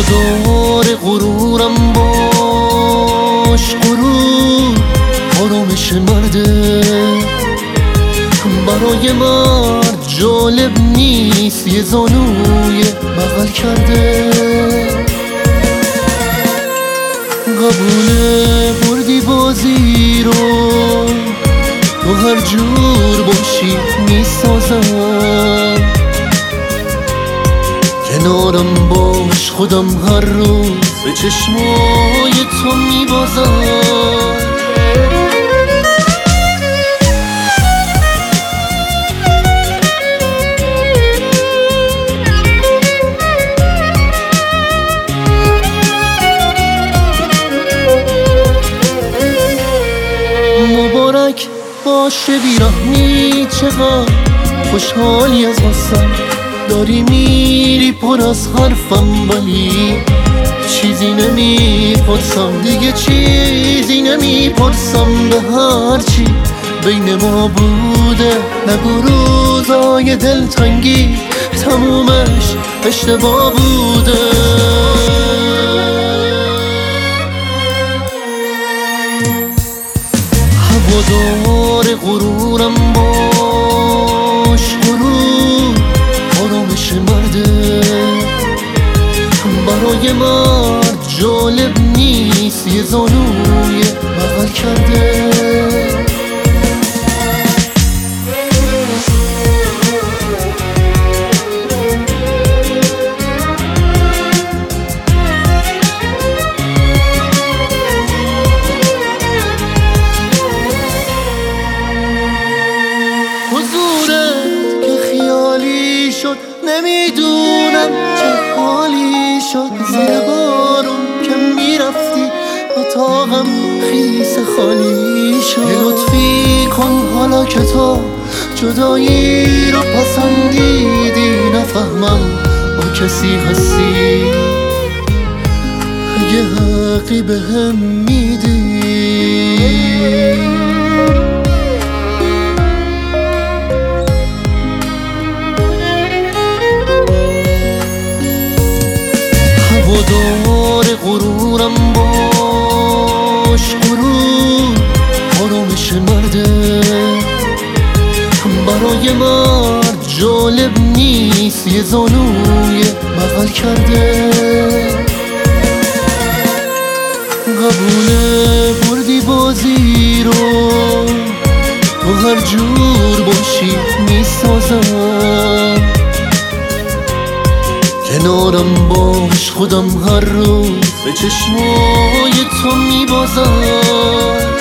هوادار غرورم باش، غرور آرامش مرده. برای مرد جالب نیست یه زانوی بغل کرده. قبوله بردی بازی رو، تو هر جور باشی میسازم. کنارم باش خودم هر روز به چشمای تو میبازم. مبارک باشه بیرحمی، چقدر خوشحالی از غصم داری میری پر از حرفم، ولی چیزی نمیپرسم دیگه، چیزی نمیپرسم. به هرچی بین ما بوده نگو روزای دلتنگی تمومش اشتباه بوده. هوادار غرورم باش، غرور آرامش مرده. برای مرد جالب نیست یه زانوی بغل کرده. حضورت که خیالی شد، نمیدونم چه حالی شد. زیر بارون که میرفتی اتاقم خیس خالی شد. یه لطفی کن حالا که تو جدایی رو پسندیدی، نفهمم با کسی هستی یه حقی بهم میدی. هوادار غرورم باش، غرور آرامش مرده. برای مرد جالب نیست یه زانوی بغل کرده. قبوله بردی بازی رو، تو هر جور باشی میسازم. کنارم باش خودم هر روز به چشمای تو میبازم.